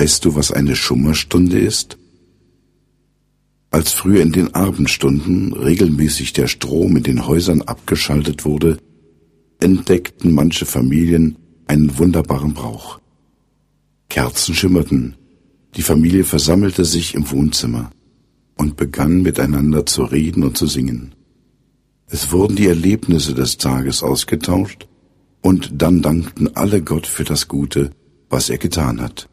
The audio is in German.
Weißt du, was eine Schummerstunde ist? Als früher in den Abendstunden regelmäßig der Strom in den Häusern abgeschaltet wurde, entdeckten manche Familien einen wunderbaren Brauch. Kerzen schimmerten, die Familie versammelte sich im Wohnzimmer und begann miteinander zu reden und zu singen. Es wurden die Erlebnisse des Tages ausgetauscht und dann dankten alle Gott für das Gute, was er getan hat.